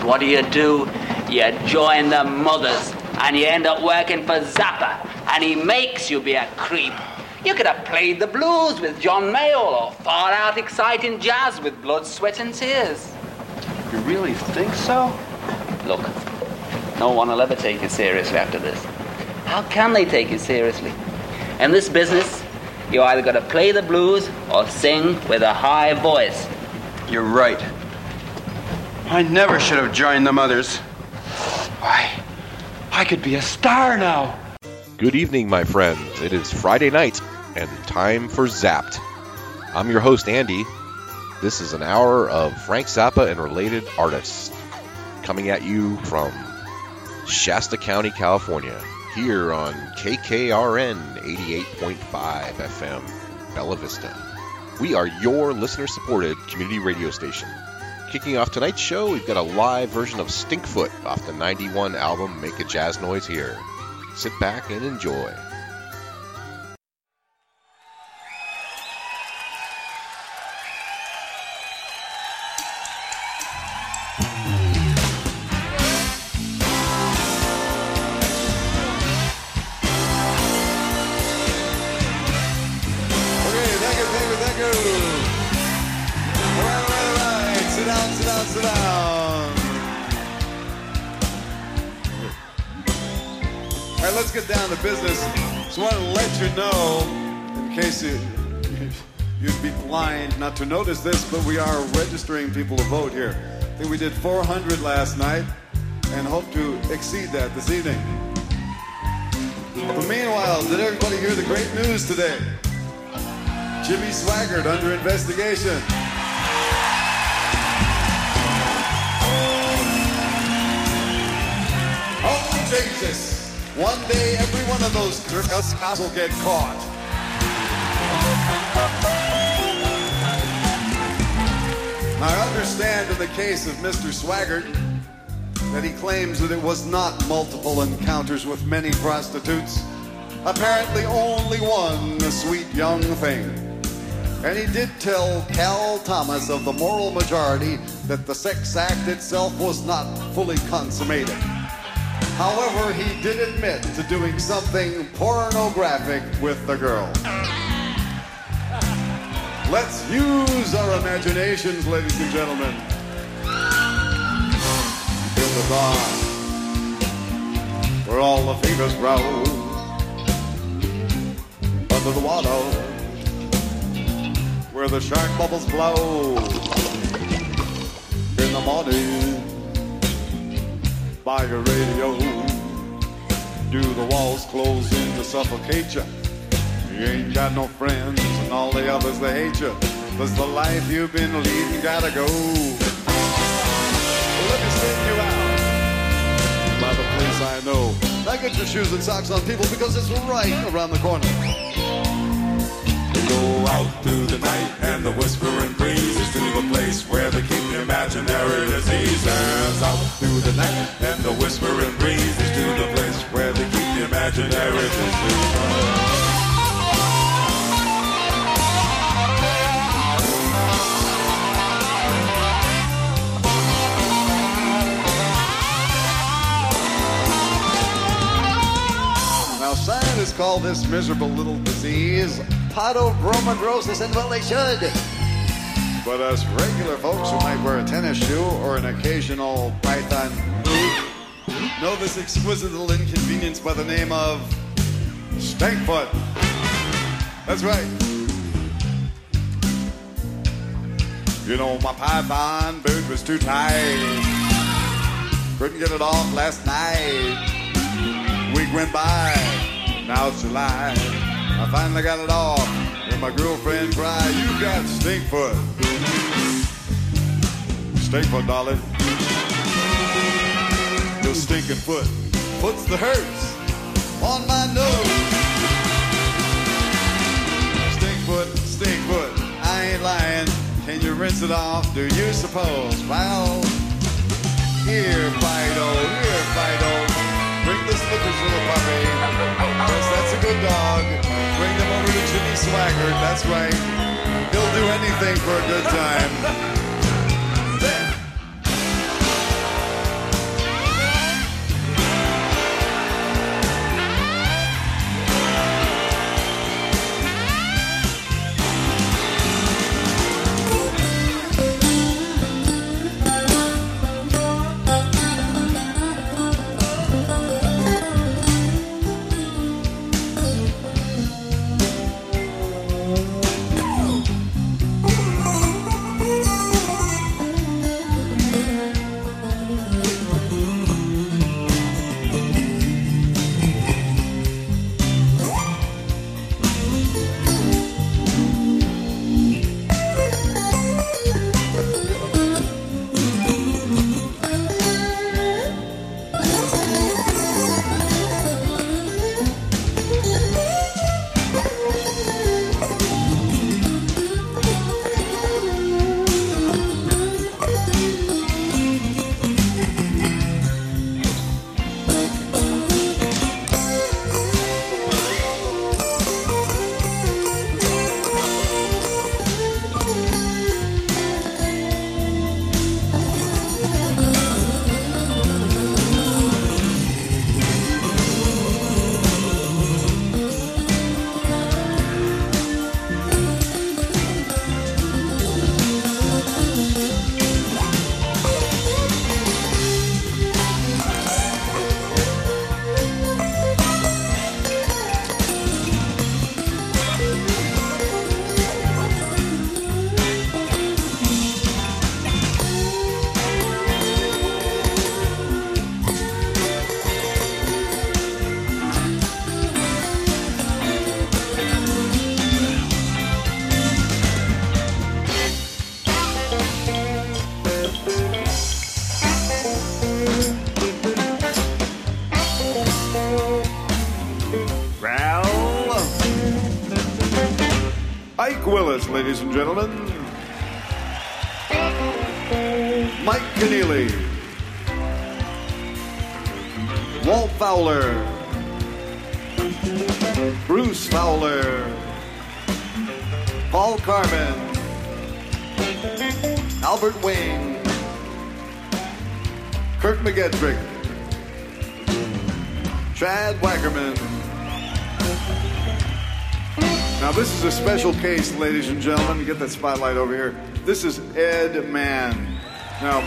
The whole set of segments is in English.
what do? You join the mothers, and you end up working for Zappa, and he makes you be a creep. You could have played the blues with John Mayall, or far out exciting jazz with Blood, Sweat and Tears. You really think so? Look, no one will ever take you seriously after this. How can they take you seriously? In this business, you either got to play the blues or sing with a high voice. You're right. I never should have joined the mothers. Why, I could be a star now. Good evening, my friends. It is Friday night and time for Zapped. I'm your host, Andy. This is an hour of Frank Zappa and related artists coming at you from Shasta County, California, here on KKRN 88.5 FM, Bella Vista. We are your listener-supported community radio station. Kicking off tonight's show, we've got a live version of Stinkfoot off the 91 album Make a Jazz Noise Here. Sit back and enjoy. Let's get down to business. Just want to let you know, in case you'd be blind not to notice this, but we are registering people to vote here. I think we did 400 last night and hope to exceed that this evening. But meanwhile, did everybody hear the great news today? Jimmy Swaggart under investigation. Oh, Jesus. One day, every one of those jerks will get caught. I understand in the case of Mr. Swaggart that he claims that it was not multiple encounters with many prostitutes. Apparently only one, a sweet young thing. And he did tell Cal Thomas of the Moral Majority that the sex act itself was not fully consummated. However, he did admit to doing something pornographic with the girl. Let's use our imaginations, ladies and gentlemen. In the bar, where all the fevers grow, under the water, where the shark bubbles blow, in the morning, by your radio, do the walls close in to suffocate you? You ain't got no friends and all the others they hate you. Does the life you've been leading gotta go? Well, let me send you out by the place I know. Now get your shoes and socks on, people, because it's right around the corner. Go out through the night and the whispering breezes to the place where they keep the imaginary diseases. Out through the night and the whispering breezes to the place where they keep the imaginary diseases. Now scientists call this miserable little disease podobromadrosis, and well, they should. But us regular folks who might wear a tennis shoe or an occasional python know this exquisite little inconvenience by the name of Stinkfoot. That's right. You know, my python boot was too tight. Couldn't get it off last night. Week went by. Now it's July. I finally got it off, and my girlfriend cried, "You got Stinkfoot." Stinkfoot, darling. Your stinking foot puts the hurts on my nose. Stinkfoot, Stinkfoot, I ain't lying. Can you rinse it off, do you suppose? Well, here, Fido, bring the slippers, little puppy. Yes, that's a good dog. Bring them over to Jimmy Swaggart, that's right. He'll do anything for a good time. There. Ike Willis, ladies and gentlemen. Mike Keneally. Walt Fowler. Bruce Fowler. Paul Carmen. Albert Wayne. Kirk McGettrick. Chad Wackerman. Now this is a special case, ladies and gentlemen. Get that spotlight over here. This is Ed Mann. Now,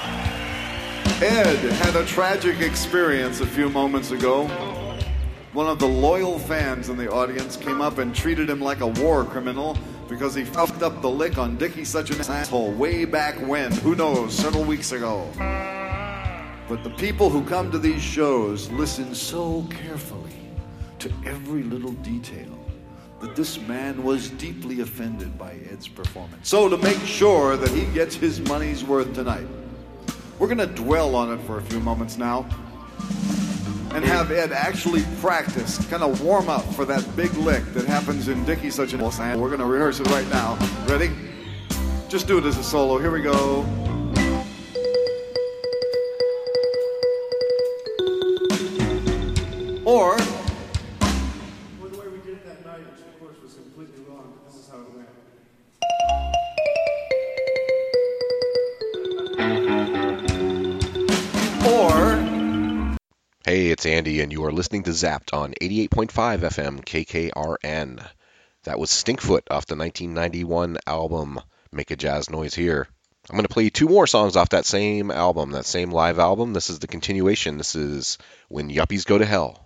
Ed had a tragic experience a few moments ago. One of the loyal fans in the audience came up and treated him like a war criminal because he fucked up the lick on Dickie Such an Asshole way back when, who knows, several weeks ago. But the people who come to these shows listen so carefully to every little detail that this man was deeply offended by Ed's performance. So to make sure that he gets his money's worth tonight, we're going to dwell on it for a few moments now and have Ed actually practice, kind of warm up for that big lick that happens in Dickie Such an Asshole. We're going to rehearse it right now. Ready? Just do it as a solo. Here we go. Or the way we did it that night, which of course was completely wrong, but this is how it went. Hey, it's Andy, and you are listening to Zapped on 88.5 FM KKRN. That was Stinkfoot off the 1991 album Make a Jazz Noise Here. I'm going to play you two more songs off that same album, that same live album. This is the continuation. This is When Yuppies Go to Hell.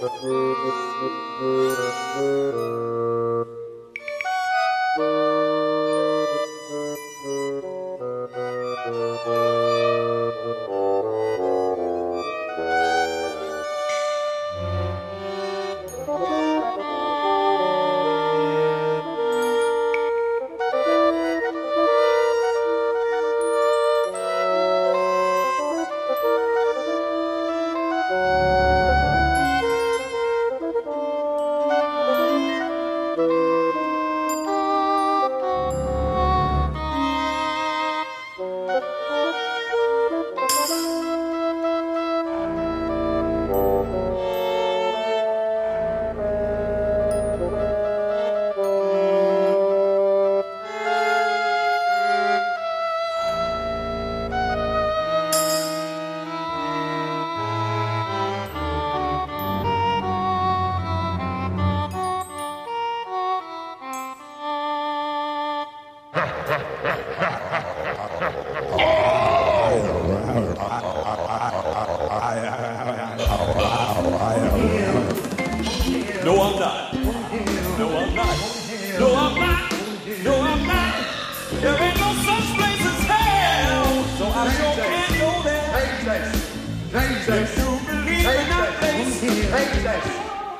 No, I'm not. No, I'm not. No, I'm not. No, I'm not. There ain't no such place as hell, so I sure can't go there. If you believe in that place,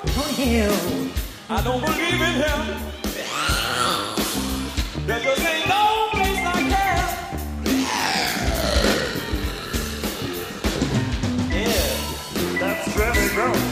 I don't believe in him. There just ain't no place like hell. Yeah, that's very wrong.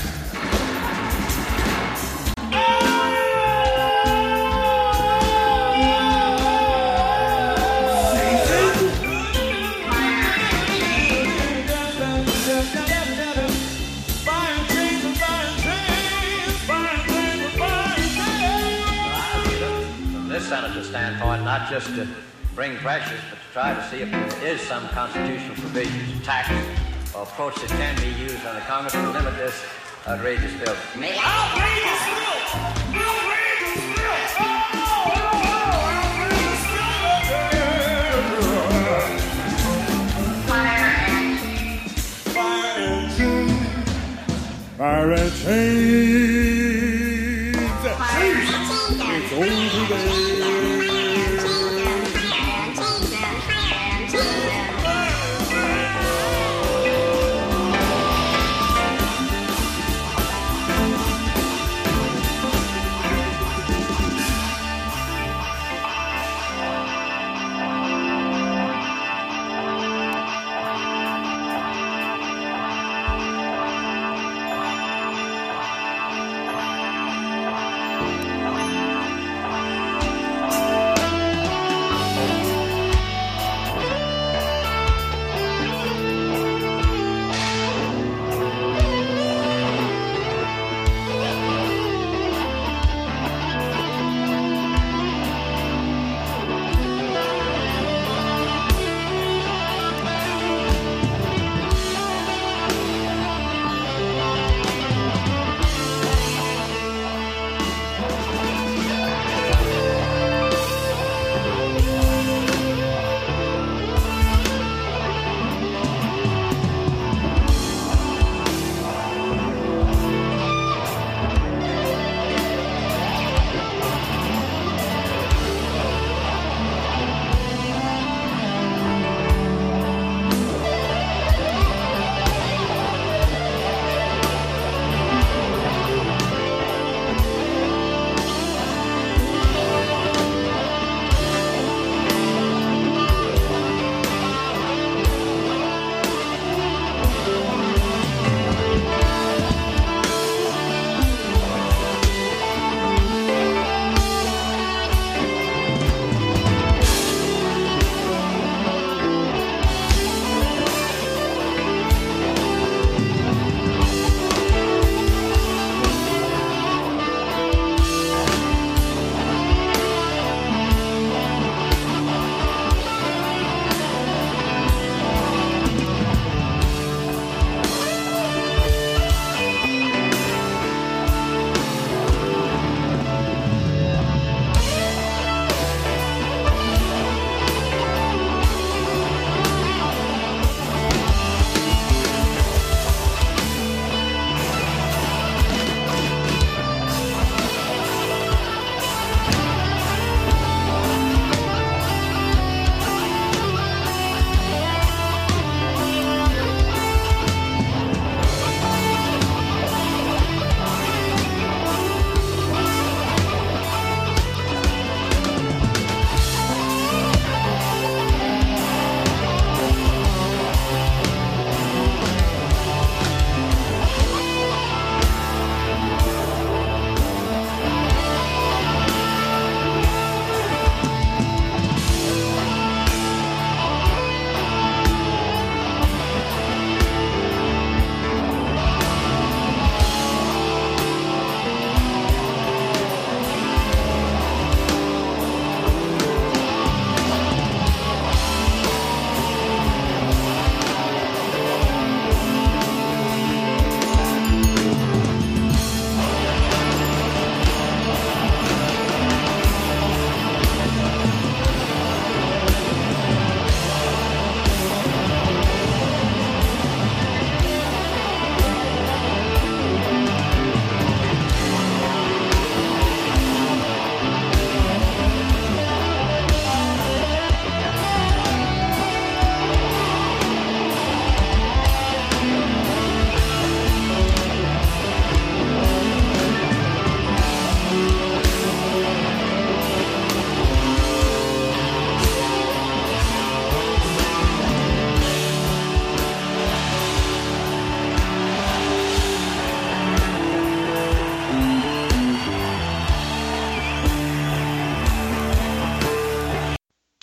Senator's standpoint, not just to bring pressures, but to try to see if there is some constitutional provisions, tax, or approach that can be used on the Congress to limit this outrageous bill. Outrageous bill! Outrageous bill! Fire and chains! It's over there!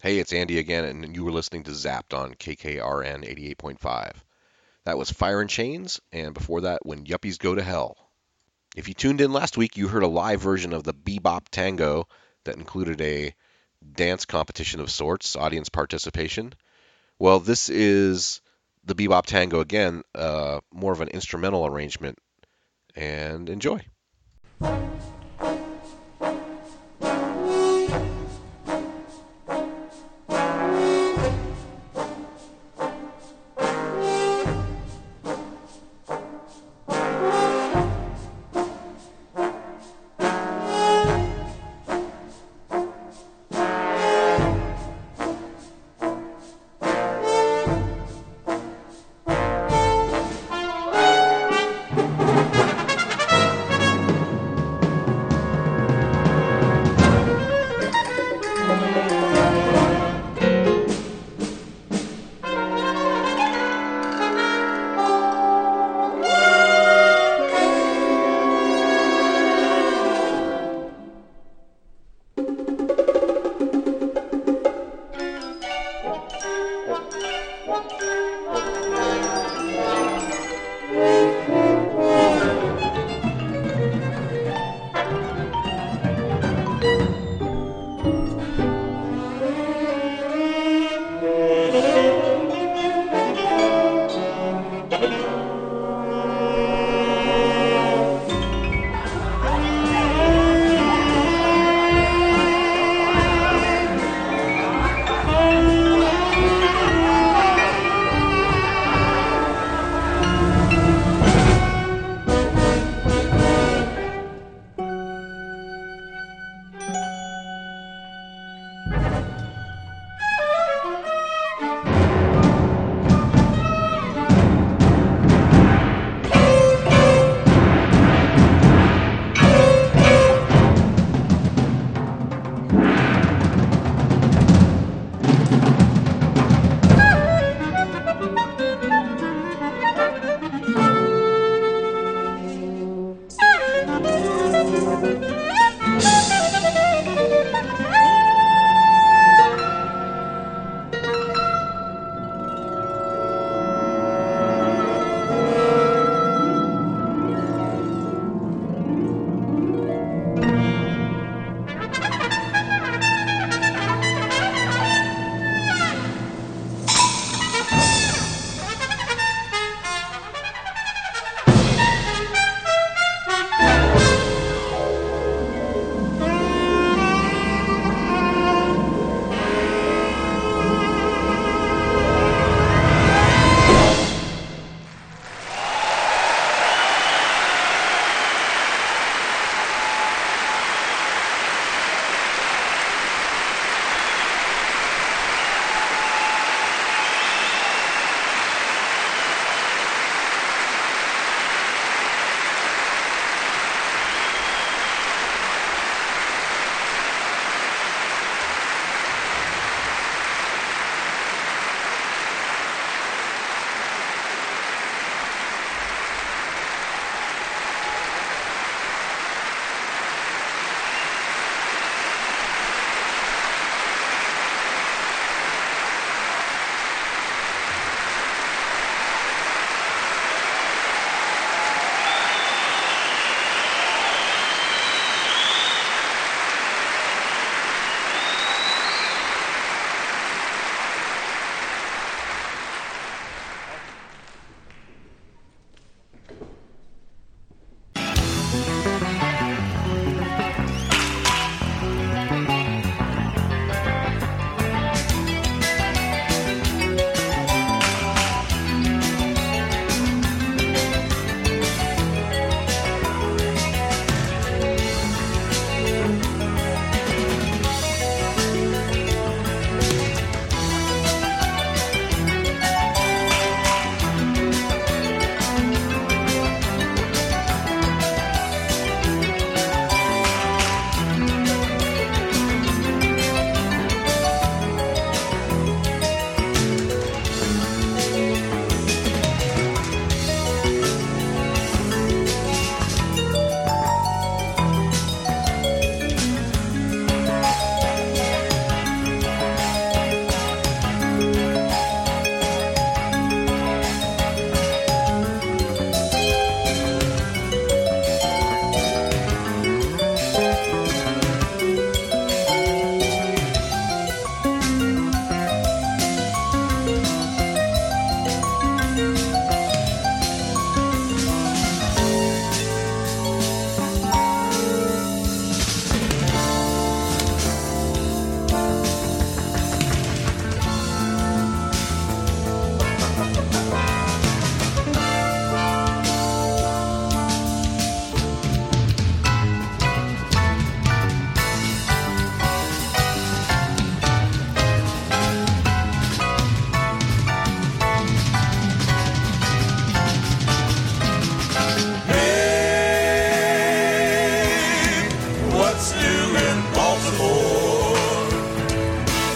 Hey, it's Andy again, and you were listening to Zapped on KKRN 88.5. That was Fire and Chains, and before that, When Yuppies Go to Hell. If you tuned in last week, you heard a live version of the Bebop Tango that included a dance competition of sorts, audience participation. Well, this is the Bebop Tango again, more of an instrumental arrangement, and enjoy.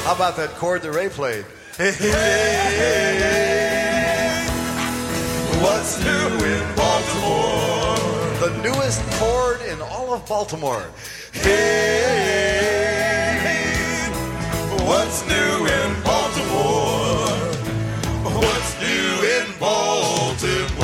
How about that chord that Ray played? Hey, what's new in Baltimore? The newest chord in all of Baltimore. Hey, what's new in Baltimore? What's new in Baltimore?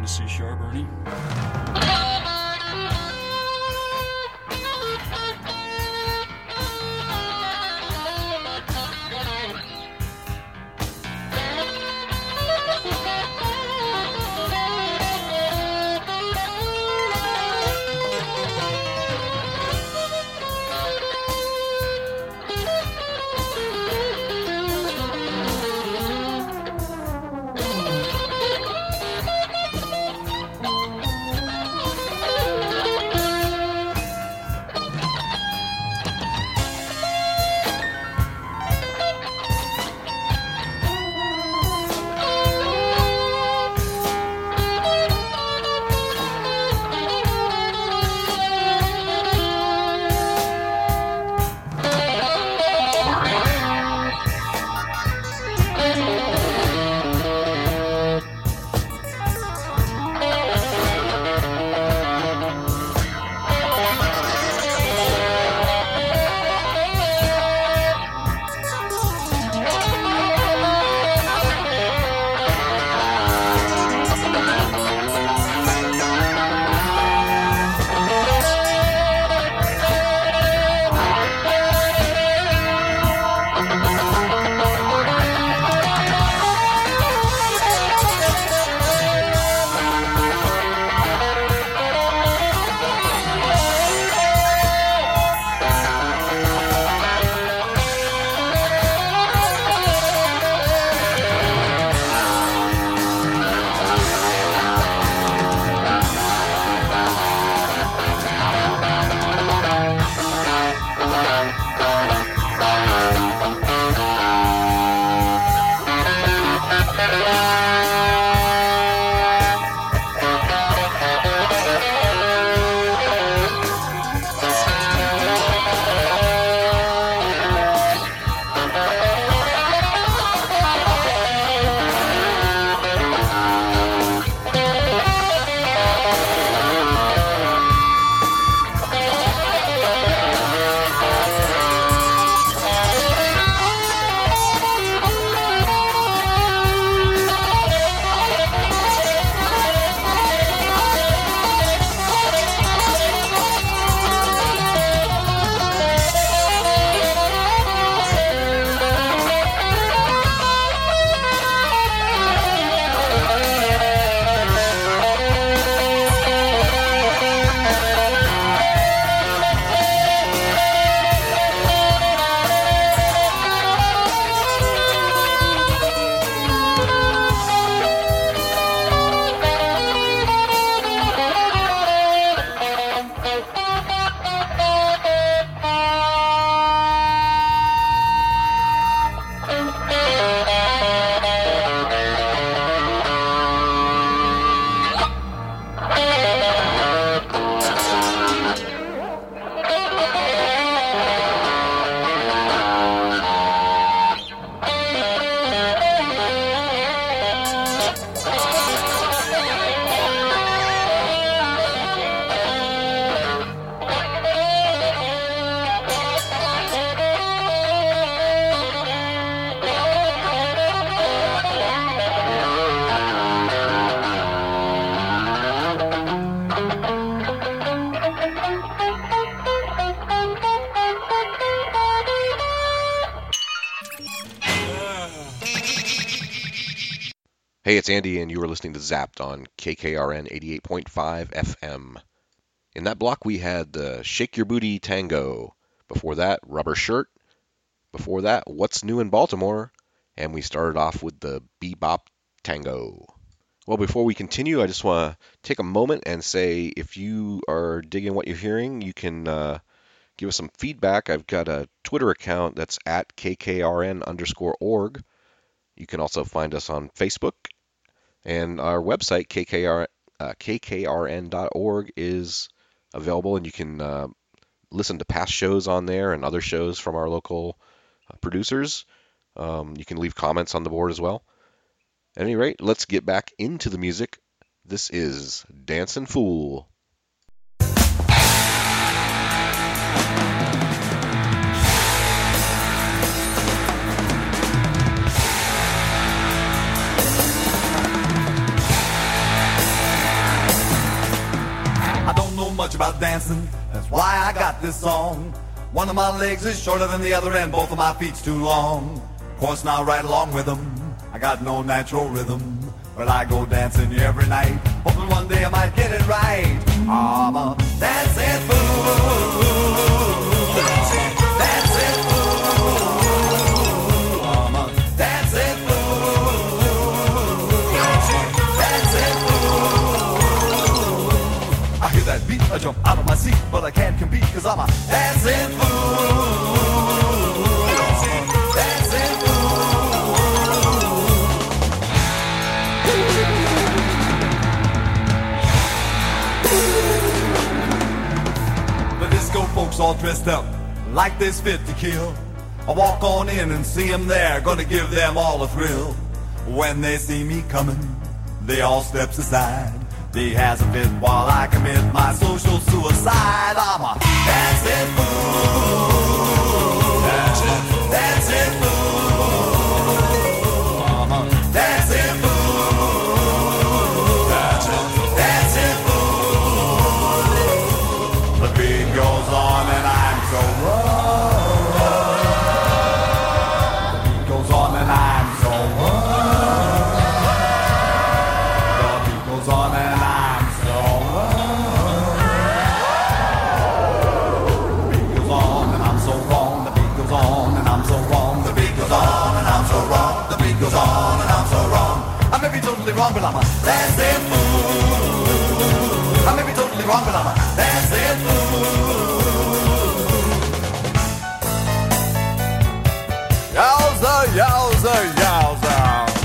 to seashore, Bernie? Hey, it's Andy, and you are listening to Zapped on KKRN 88.5 FM. In that block, we had Shake Your Booty Tango. Before that, Rubber Shirt. Before that, What's New in Baltimore. And we started off with the Bebop Tango. Well, before we continue, I just want to take a moment and say if you are digging what you're hearing, you can give us some feedback. I've got a Twitter account that's at KKRN_org. You can also find us on Facebook. And our website, KKRN.org, is available, and you can listen to past shows on there and other shows from our local producers. You can leave comments on the board as well. At any rate, let's get back into the music. This is Dancin' Fool. much about dancing, that's why I got this song. One of my legs is shorter than the other and both of my feet's too long. Of course now right along with them, I got no natural rhythm, but I go dancing every night, hoping one day I might get it right. I'm a dancing fool. Dancing fool. I'm a dancing fool. Dancing fool. I hear that beat, I jump out of my seat, but I can't compete cause I'm a dancing fool. Dancing fool. The disco folks all dressed up like they's fit to kill. I walk on in and see them there, gonna give them all a thrill. When they see me coming, they all steps aside. They has a fit while I commit my social suicide. I'm a dancing fool. Dancing fool. I'm a dancing fool. Dancing fool. The beat goes on and I'm so wrong. The beat goes on and I'm so wrong. The beat goes on and I'm so wrong. The beat goes on and I'm so wrong. The beat goes on and I'm so wrong. The beat goes on and I'm so wrong. The beat goes on and I'm so wrong. I may be totally wrong, but I'm a dancing fool. I may be totally wrong, but I'm a dancing fool. Yowza, yowza, yowza.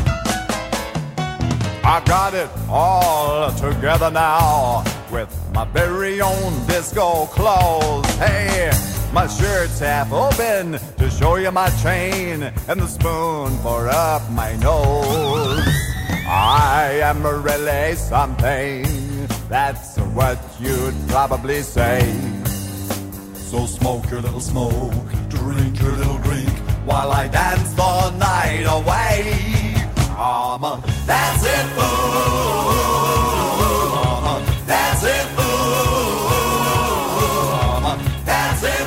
I got it all together now with my very own disco clothes. Hey, my shirt's half open to show you my chain and the spoon for up my nose. I am really something, that's what you'd probably say. So smoke your little smoke, drink your little drink, while I dance the night away. I'm a dancing fool. I'm a dancing fool. I'm a dancing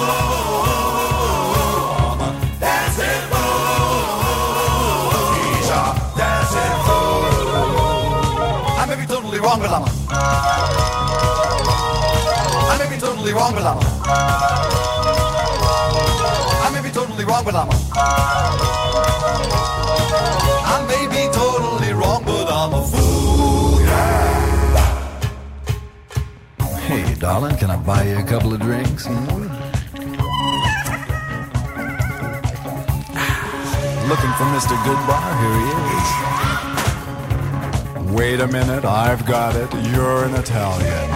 fool. I'm a dancing fool. He's a dancing fool. I may be totally wrong, but I'm a. I may be totally wrong, but I'm a. I may be totally wrong, but I'm a. I may be totally wrong, but I'm a fool, yeah. Hey, darling, can I buy you a couple of drinks? Looking for Mr. Goodbar? Here he is. Wait a minute, I've got it. You're an Italian.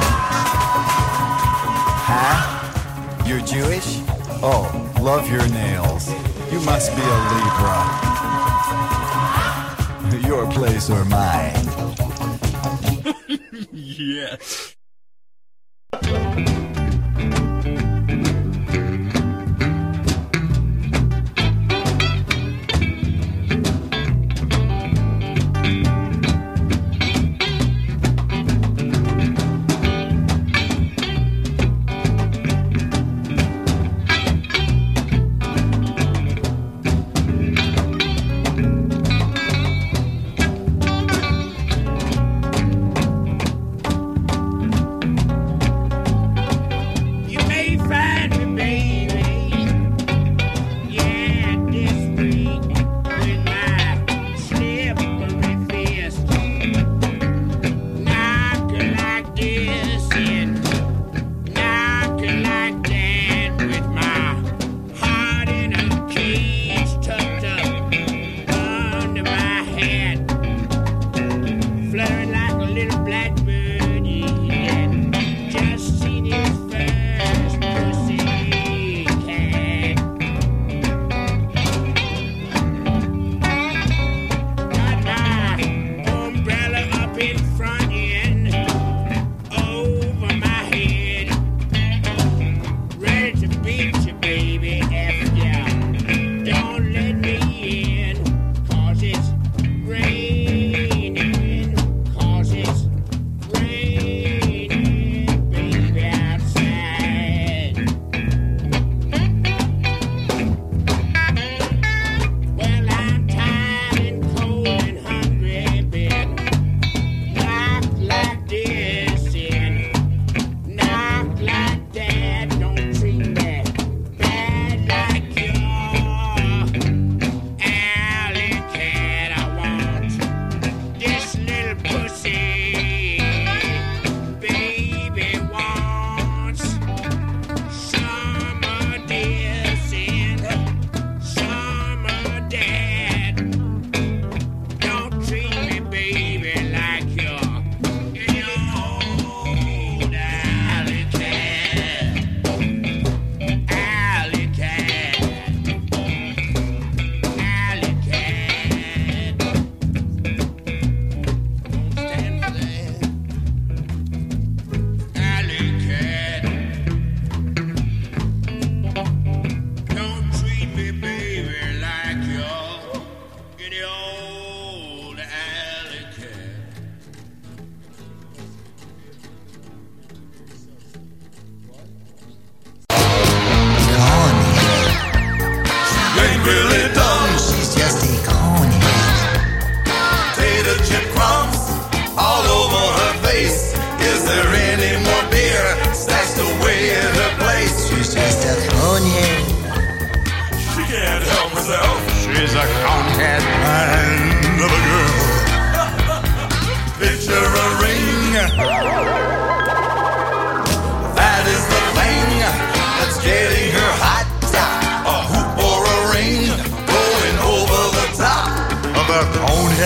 Huh? You're Jewish? Oh, love your nails. You must be a Libra. Your place or mine? Yes.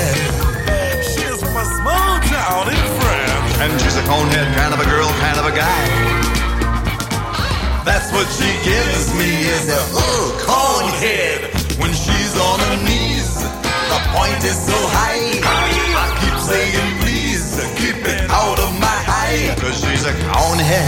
conehead. She's from a small town in France. And she's a conehead kind of a girl, kind of a guy. That's what she gives me is a conehead. When she's on her knees, the point is so high. I keep saying please, keep it out of my eye. Cause she's a conehead.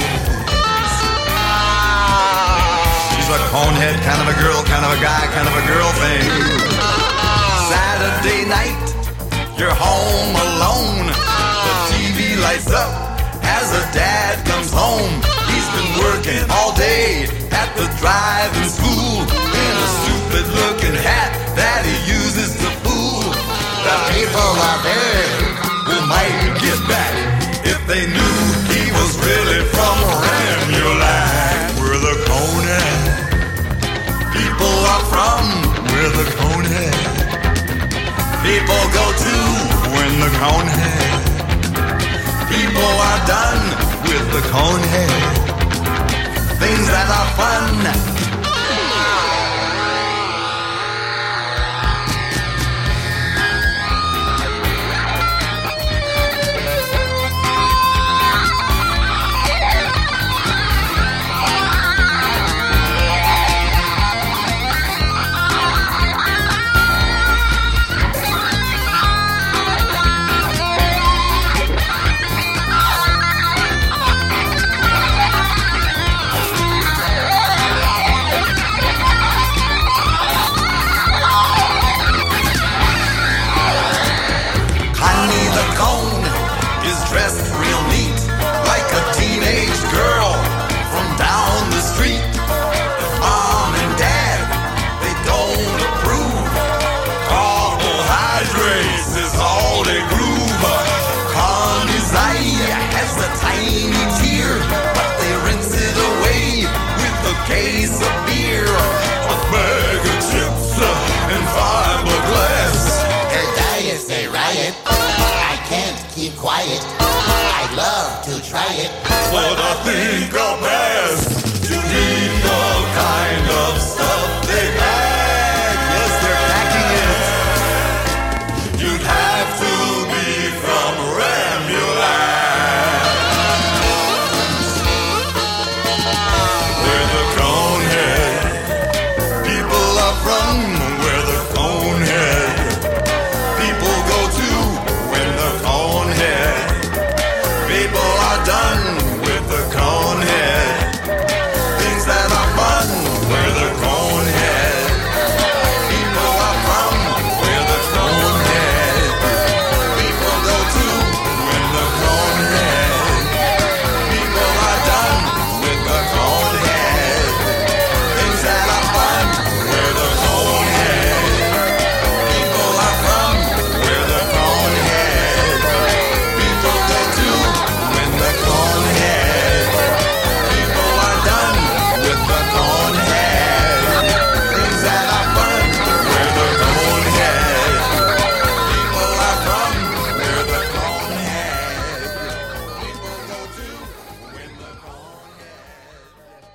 She's a conehead, kind of a girl, kind of a guy, kind of a girl thing. Saturday night, you're home alone. The TV lights up as a dad comes home. He's been working all day at the driving school in a stupid looking hat that he uses to fool. The people out there who might get back if they knew he was really from Ramulak. We're the conehead. People are from where the conehead. People go to when the conehead. People are done with the conehead. Things that are fun. Dressed real neat, like a teenage girl from down the street. Mom and Dad, they don't approve. Carbohydrates is all they groove. Connie's eye has a tiny tear, but they rinse it away with a case of beer. A bag of chips and fiberglass. Her diet's a riot. I can't keep quiet. I'd love to try it. What I think of best, you need the kind of stuff they pack. Yes, they're packing it. You'd have to be from Ramulak. Where the conehead. People are from where the conehead. People go to when the conehead. People are done with the conehead. Things that are fun where the conehead. People are from where the conehead. People go to when the conehead. People are done with the conehead. Things that are fun where the conehead. People are from where the conehead. People go to when the conehead. People are done with the conehead. Things that are fun where the conehead. People are from where the conehead. People go to when the conehead.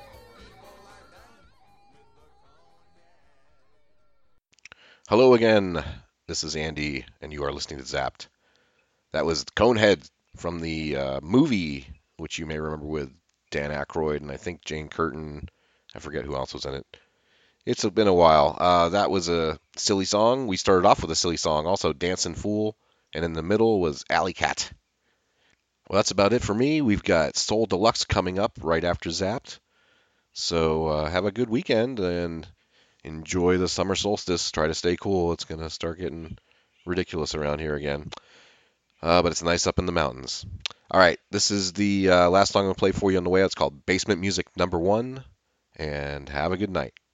Hello again. This is Andy, and you are listening to Zapped. That was Conehead from the movie, which you may remember with Dan Aykroyd and I think Jane Curtin. I forget who else was in it. It's been a while. That was a silly song. We started off with a silly song, also Dancing Fool, and in the middle was Alley Cat. Well, that's about it for me. We've got Soul Deluxe coming up right after Zapped. So have a good weekend and enjoy the summer solstice. Try to stay cool. It's going to start getting ridiculous around here again. But it's nice up in the mountains. All right, this is the last song I'm going to play for you on the way out. It's called Basement Music Number 1. And have a good night.